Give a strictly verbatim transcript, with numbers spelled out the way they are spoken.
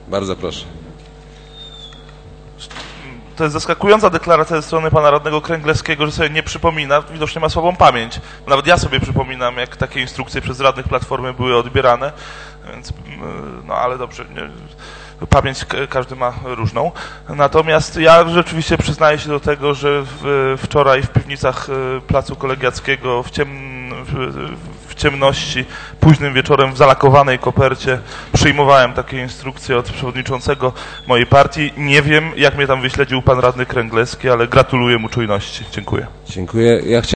Bardzo proszę. To jest zaskakująca deklaracja ze strony pana radnego Kręglewskiego, że sobie nie przypomina, widocznie ma słabą pamięć. Nawet ja sobie przypominam, jak takie instrukcje przez radnych Platformy były odbierane, więc, no ale dobrze, nie, pamięć każdy ma różną. Natomiast ja rzeczywiście przyznaję się do tego, że w, wczoraj w piwnicach Placu Kolegiackiego w, ciem, w, w ciemności, późnym wieczorem w zalakowanej kopercie przyjmowałem takie instrukcje od przewodniczącego mojej partii. Nie wiem, jak mnie tam wyśledził pan radny Kręglewski, ale gratuluję mu czujności. Dziękuję. Dziękuję. Ja